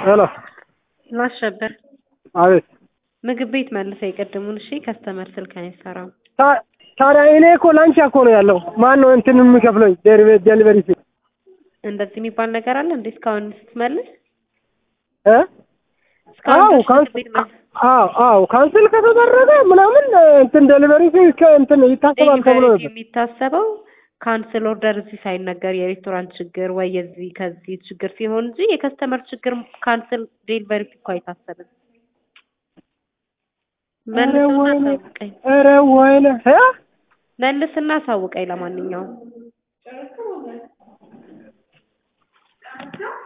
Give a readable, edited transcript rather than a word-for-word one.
ሄሎ ማሸበር አቤት ምግብ ቤት መልሰህ የቀደሙን እሺ ከስተመር ስልክ አይሰራም ታዲያ እኔ እኮ ላንቺ እኮ ነው ያለው ማን ነው እንትን የሚከፍለኝ ዴሊቨሪ ፊ እንደዚህ የሚባል ነገር አለ እንዴ እስካሁን ስትመልስ አዎ ካንስል ከተደረገ ምናምን እንትን ዴሊቨሪ ፊ እንትን ይታሰባል ተብሎ ነበር የሚታሰበው ካንስል ኦርደር እዚህ ሳይነገር የሬስቶራንት ችግር ወይ የዚህ ከዚህ ችግር ሲሆን እንጂ የከስተመር ችግር ካንስል ዴሊቨሪ እኮ አይታሰብም መልስና አሳውቀኝ ለማንኛውም